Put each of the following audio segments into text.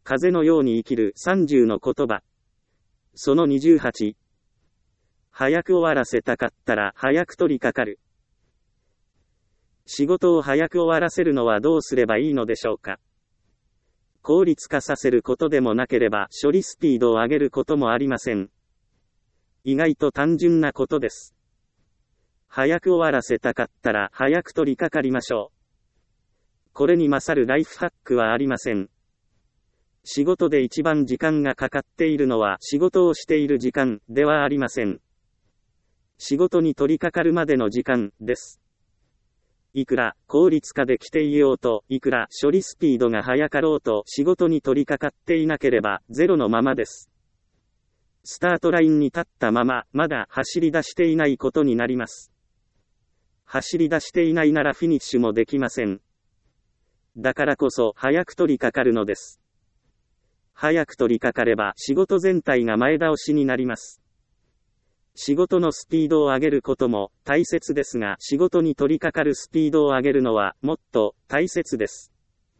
風のように生きる30の言葉。その28。早く終わらせたかったら早く取り掛かる。仕事を早く終わらせるのはどうすればいいのでしょうか。効率化させることでもなければ処理スピードを上げることもありません。意外と単純なことです。早く終わらせたかったら早く取り掛かりましょう。これに勝るライフハックはありません。仕事で一番時間がかかっているのは仕事をしている時間ではありません。仕事に取り掛かるまでの時間です。いくら効率化できていようと、いくら処理スピードが速かろうと仕事に取り掛かっていなければゼロのままです。スタートラインに立ったまままだ走り出していないことになります。走り出していないならフィニッシュもできません。だからこそ早く取り掛かるのです。早く取り掛かれば仕事全体が前倒しになります。仕事のスピードを上げることも大切ですが、仕事に取り掛かるスピードを上げるのはもっと大切です。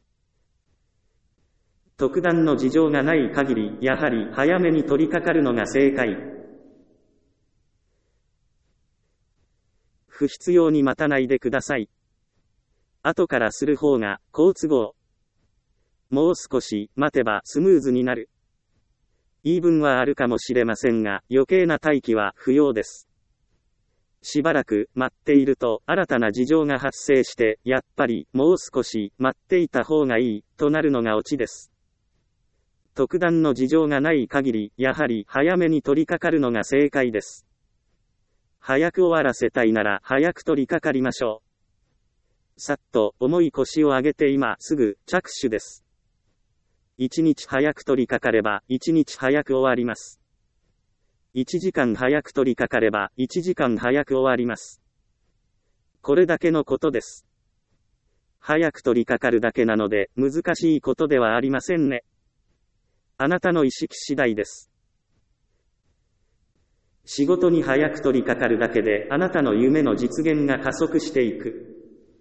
特段の事情がない限り、やはり早めに取り掛かるのが正解。不必要に待たないでください。後からする方が好都合。もう少し待てばスムーズになる。言い分はあるかもしれませんが、余計な待機は不要です。しばらく待っていると新たな事情が発生して、やっぱりもう少し待っていた方がいいとなるのがオチです。特段の事情がない限り、やはり早めに取り掛かるのが正解です。早く終わらせたいなら早く取り掛かりましょう。さっと重い腰を上げて今すぐ着手です。1日早く取り掛かれば1日早く終わります。1時間早く取り掛かれば1時間早く終わります。これだけのことです。早く取り掛かるだけなので難しいことではありませんね。あなたの意識次第です。仕事に早く取り掛かるだけであなたの夢の実現が加速していく。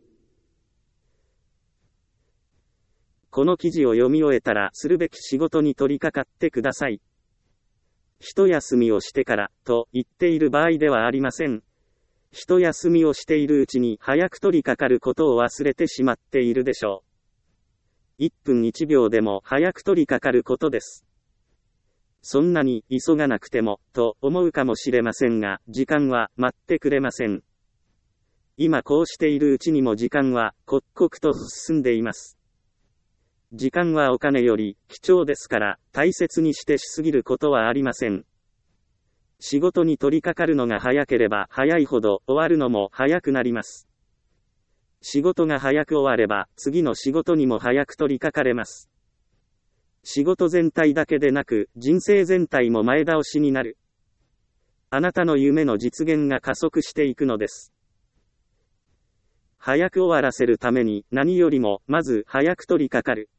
この記事を読み終えたらするべき仕事に取り掛かってください。一休みをしてからと言っている場合ではありません。一休みをしているうちに早く取り掛かることを忘れてしまっているでしょう。1分1秒でも早く取り掛かることです。そんなに急がなくてもと思うかもしれませんが、時間は待ってくれません。今こうしているうちにも時間は刻々と進んでいます。時間はお金より貴重ですから大切にしてしすぎることはありません。仕事に取り掛かるのが早ければ早いほど終わるのも早くなります。仕事が早く終われば次の仕事にも早く取り掛かれます。仕事全体だけでなく人生全体も前倒しになる。あなたの夢の実現が加速していくのです。早く終わらせるために何よりもまず早く取り掛かる。